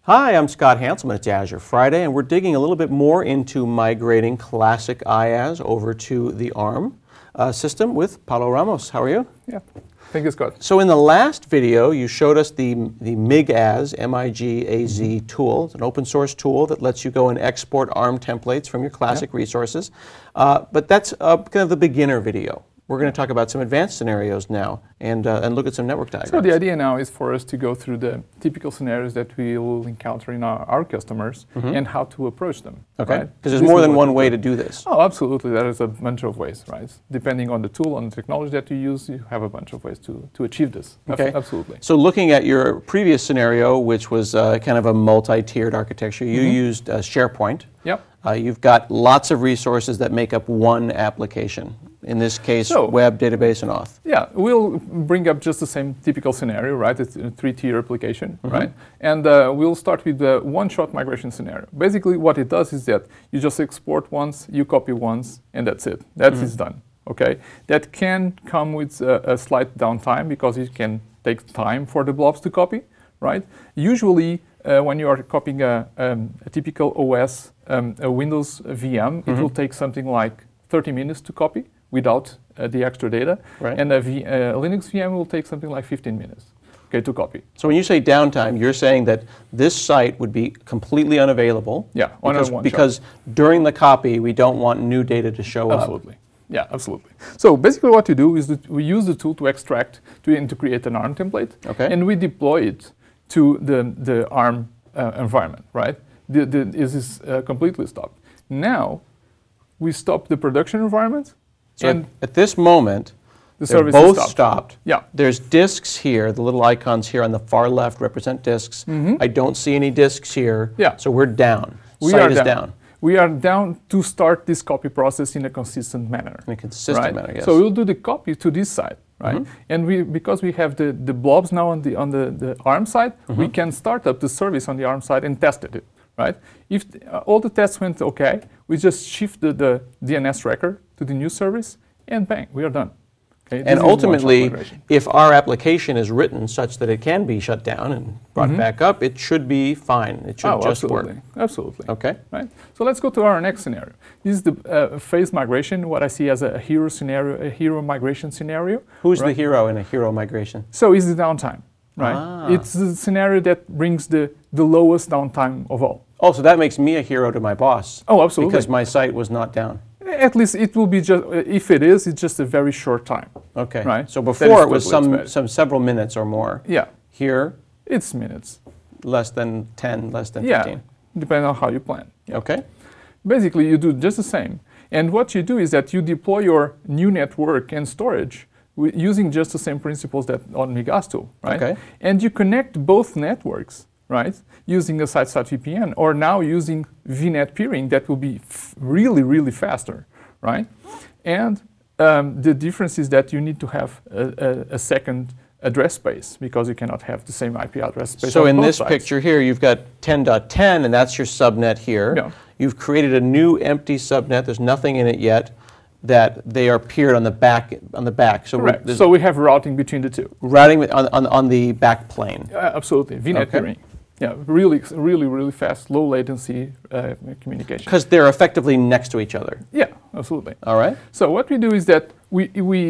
Hi, I'm Scott Hanselman. It's Azure Friday, and we're digging a little bit more into migrating classic IaaS over to the ARM system with Paulo Ramos. How are you? Yeah, thank you, Scott. So in the last video, you showed us the MIGAZ, M-I-G-A-Z tool. It's an open source tool that lets you go and export ARM templates from your classic resources. But that's kind of the beginner video. We're going to talk about some advanced scenarios now and look at some network diagrams. So the idea now is for us to go through the typical scenarios that we will encounter in our customers and how to approach them. Okay, because there's more than one way to do this. Oh, absolutely. There is a bunch of ways, right? Depending on the tool, on the technology that you use, you have a bunch of ways to achieve this. Okay. Absolutely. So looking at your previous scenario, which was kind of a multi-tiered architecture, you used SharePoint. Yep. You've got lots of resources that make up one application. In this case, web, database, and auth. Yeah, we'll bring up just the same typical scenario, right? It's a three-tier application, right? And we'll start with the one-shot migration scenario. Basically, what it does is that you just export once, you copy once, and that's it. That is done, okay? That can come with a slight downtime because it can take time for the blobs to copy, right? Usually, when you are copying a typical OS, a Windows VM, it will take something like 30 minutes to copy without the extra data. Right. And a Linux VM will take something like 15 minutes to copy. So when you say downtime, you're saying that this site would be completely unavailable. Yeah, because during the copy, we don't want new data to show up. Absolutely. Yeah, absolutely. So basically what we do is that we use the tool to extract and to create an ARM template. Okay. And we deploy it to the ARM environment, right? This is completely stopped. Now, we stop the production environment. So and at this moment, the they're both stopped. Yeah. There's disks here. The little icons here on the far left represent disks. I don't see any disks here. Yeah. So we're down. Site is down. We are down to start this copy process in a consistent manner. In a consistent manner, yes. So we'll do the copy to this side, right? And because we have the blobs now on the ARM side, we can start up the service on the ARM side and test it, right? If all the tests went okay, we just shift the DNS record to the new service, and bang, we are done. Okay? And ultimately, if our application is written such that it can be shut down and brought back up, it should be fine. It should just work. Absolutely. Okay. Right. So let's go to our next scenario. This is the phase migration, what I see as a hero scenario, a hero migration scenario. Who's the hero in a hero migration? So it's the downtime, right? It's the scenario that brings the lowest downtime of all. Oh, so that makes me a hero to my boss. Oh, absolutely. Because my site was not down. At least it will be just, if it is, it's just a very short time. Okay. Right? So before it was some several minutes or more. Yeah. Here? It's minutes. Less than 10, less than 15. Yeah, depending on how you plan. Yeah. Okay. Basically, you do just the same. And what you do is that you deploy your new network and storage using just the same principles that on MIGAZ tool, right? Okay. And you connect both networks, right, using a site-side VPN, or now using VNet peering that will be really, really faster, right? And the difference is that you need to have a second address space because you cannot have the same IP address space. So on in both this sides. picture here, you've got 10.10, and that's your subnet here. Yeah. You've created a new empty subnet. There's nothing in it yet. That they are peered on the back. So correct. So we have routing between the two. Routing on the back plane. Absolutely, VNet peering. Yeah, really, really, really fast, low latency communication. Because they're effectively next to each other. Yeah, absolutely. All right. So what we do is that we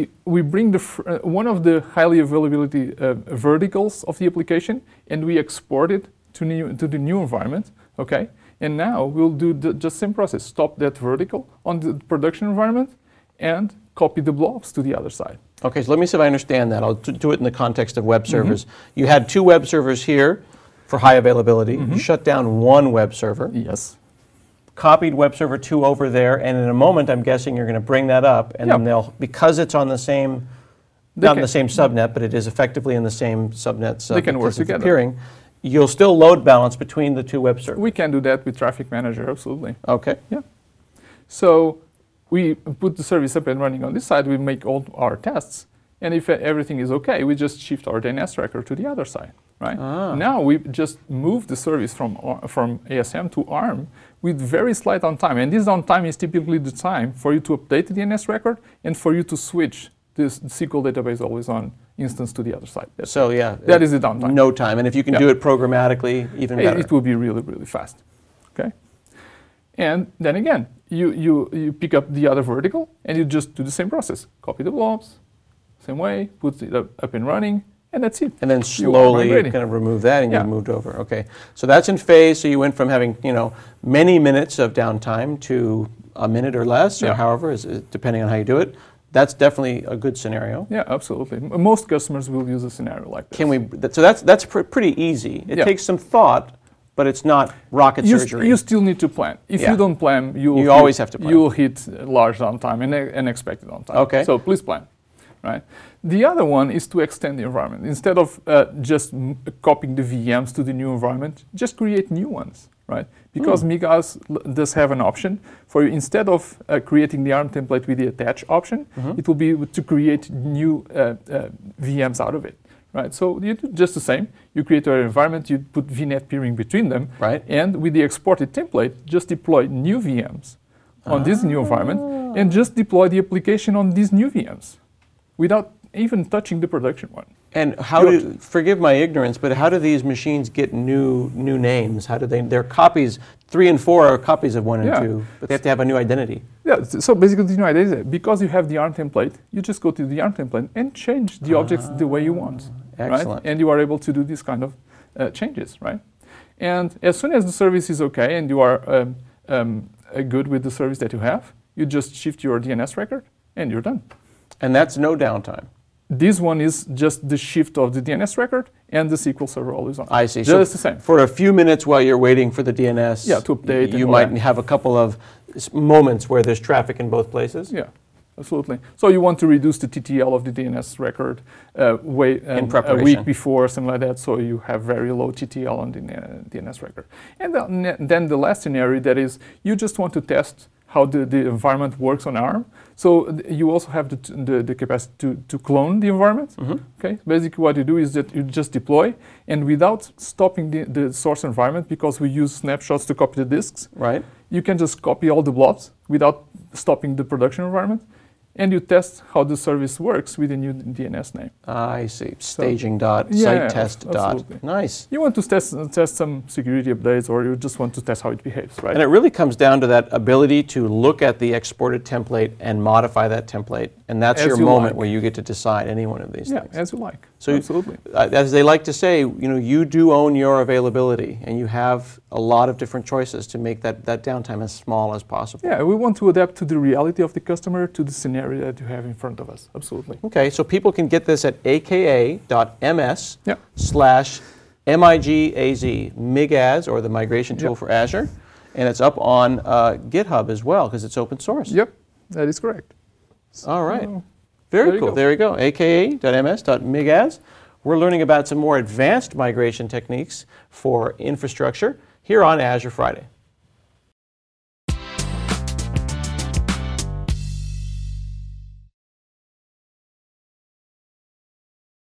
bring one of the highly availability verticals of the application, and we export it to the new environment. Okay. And now we'll do just the same process. Stop that vertical on the production environment, and copy the blobs to the other side. Okay. So let me see if I understand that. I'll do it in the context of web servers. You had two web servers here for high availability. You shut down one web server. Yes. Copied web server 2 over there, and in a moment, I'm guessing you're going to bring that up, and then they'll, because it's on the same, not in the same subnet, but it is effectively in the same subnet. They can work together. Peering, you'll still load balance between the two web servers. We can do that with Traffic Manager, absolutely. Okay. Yeah. So we put the service up and running on this side. We make all our tests, and if everything is okay, we just shift our DNS record to the other side. Right? Now we just move the service from ASM to ARM with very slight downtime. And this downtime is typically the time for you to update the DNS record and for you to switch this SQL database always on instance to the other side. So yeah, That is the downtime. No time, and if you can Yeah. do it programmatically, even better. It will be really, really fast. Okay. And then again, you pick up the other vertical and you just do the same process. Copy the blobs, same way, put it up and running, and that's it. And then You are slowly migrating. kind of remove that, and Yeah. you moved over. Okay, so that's in phase. So you went from having many minutes of downtime to a minute or less, or Yeah. however, depending on how you do it. That's definitely a good scenario. Yeah, absolutely. Most customers will use a scenario like this. Can we? So that's pretty easy. It Yeah. takes some thought, but it's not rocket surgery. You still need to plan. If Yeah. you don't plan, You always have to plan. You will hit large downtime and unexpected downtime. Okay. So please plan, right? The other one is to extend the environment. Instead of just copying the VMs to the new environment, just create new ones, right? Because MIGAS does have an option for you. Instead of creating the ARM template with the attach option, it will be to create new VMs out of it. Right, so you do just the same. You create your environment, you put VNet peering between them, Right. and with the exported template, just deploy new VMs on this new environment, and just deploy the application on these new VMs, without even touching the production one. And how do? Forgive my ignorance, but how do these machines get new names? How do they? They're copies. 3 and 4 are copies of 1 and Yeah. 2, but they have to have a new identity. Yeah, so basically, the new idea is that because you have the ARM template, you just go to the ARM template and change the objects the way you want. Excellent. Right? And you are able to do these kind of changes, right? And as soon as the service is okay and you are good with the service that you have, you just shift your DNS record and you're done. And that's no downtime. This one is just the shift of the DNS record and the SQL Server always on. I see. Just the same. For a few minutes while you're waiting for the DNS, Yeah, to update you and all might that. have a couple of moments where there's traffic in both places. Yeah, absolutely. So you want to reduce the TTL of the DNS record a preparation. week before, something like that, so you have very low TTL on the DNS record. And then the last scenario, that is, you just want to test how the environment works on ARM. So you also have the capacity to clone the environment. Okay. Basically, what you do is that you just deploy, and without stopping the source environment, because we use snapshots to copy the disks, Right. you can just copy all the blobs without stopping the production environment, and you test how the service works with a new DNS name. I see. Staging dot, Yeah, site test dot. absolutely. Nice. You want to test some security updates, or you just want to test how it behaves, right? And it really comes down to that ability to look at the exported template and modify that template. And that's As your you moment like. where you get to decide any one of these Yeah, things. as you like. So absolutely. As they like to say, you do own your availability, and you have a lot of different choices to make that downtime as small as possible. Yeah, we want to adapt to the reality of the customer, to the scenario that you have in front of us. Absolutely. Okay, so people can get this at aka.ms Yeah. /MIGAZ, MIGAZ, or the migration tool Yep. for Azure. And it's up on GitHub as well, because it's open source. Yep, that is correct. All right. So, Very there you cool. go. There you go. aka.ms.migaz. We're learning about some more advanced migration techniques for infrastructure here on Azure Friday.